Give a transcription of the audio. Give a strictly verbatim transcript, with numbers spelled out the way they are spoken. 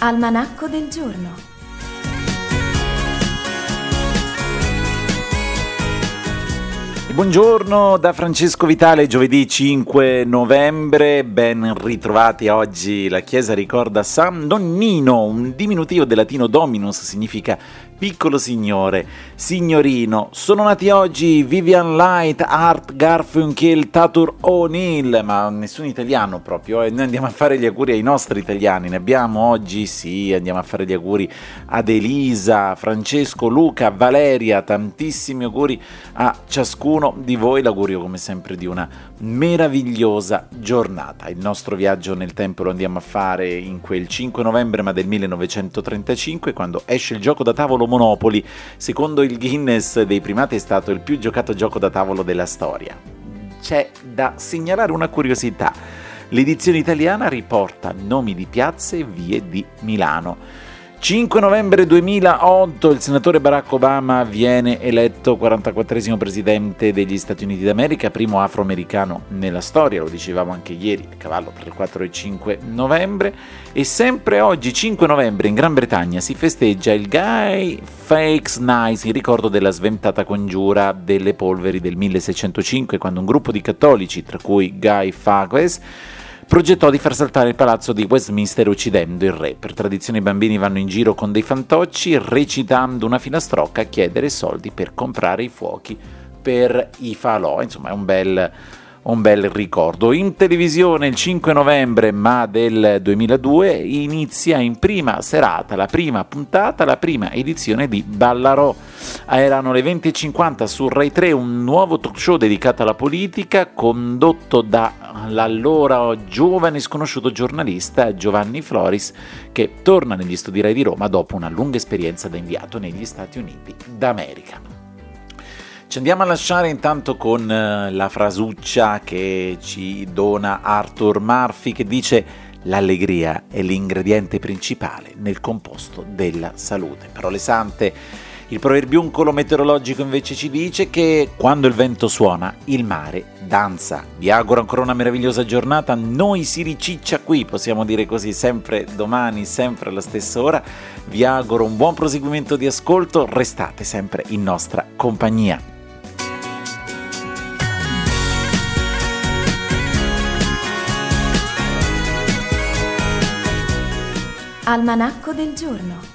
Almanacco del giorno. Buongiorno da Francesco Vitale, giovedì cinque novembre, ben ritrovati. Oggi la Chiesa ricorda San Donnino, un diminutivo del latino dominus, significa piccolo signore, signorino. Sono nati oggi Vivian Light, Art Garfunkel, Tatur O'Neill, ma nessun italiano proprio, e eh. Noi andiamo a fare gli auguri ai nostri italiani, ne abbiamo oggi, sì, andiamo a fare gli auguri ad Elisa, Francesco, Luca, Valeria, tantissimi auguri a ciascuno di voi, l'augurio come sempre di una meravigliosa giornata. Il nostro viaggio nel tempo lo andiamo a fare in quel cinque novembre ma del millenovecentotrentacinque, quando esce il gioco da tavolo Monopoli. Secondo il Guinness dei primati è stato il più giocato gioco da tavolo della storia. C'è da segnalare una curiosità: l'edizione italiana riporta nomi di piazze e vie di Milano. cinque novembre duemilaotto il senatore Barack Obama viene eletto quarantaquattresimo presidente degli Stati Uniti d'America, primo afroamericano nella storia, lo dicevamo anche ieri, a cavallo tra il quattro e il cinque novembre. E sempre oggi, cinque novembre, in Gran Bretagna si festeggia il Guy Fawkes Night, in ricordo della sventata congiura delle polveri del milleseicentocinque, quando un gruppo di cattolici, tra cui Guy Fawkes, progettò di far saltare il palazzo di Westminster uccidendo il re. Per tradizione i bambini vanno in giro con dei fantocci, recitando una filastrocca a chiedere soldi per comprare i fuochi per i falò. Insomma, è un bel, un bel ricordo. In televisione il cinque novembre ma del duemiladue inizia in prima serata, la prima puntata, la prima edizione di Ballarò. Erano le venti e cinquanta su Rai tre, un nuovo talk show dedicato alla politica, condotto dall'allora giovane e sconosciuto giornalista Giovanni Floris, che torna negli studi Rai di Roma dopo una lunga esperienza da inviato negli Stati Uniti d'America. Ci andiamo a lasciare intanto con la frasuccia che ci dona Arthur Murphy, che dice: l'allegria è l'ingrediente principale nel composto della salute. Parole sante. Il proverbiuncolo meteorologico invece ci dice che quando il vento suona, il mare danza. Vi auguro ancora una meravigliosa giornata. Noi si riciccia qui, possiamo dire così, sempre domani, sempre alla stessa ora. Vi auguro un buon proseguimento di ascolto. Restate sempre in nostra compagnia. Almanacco del giorno.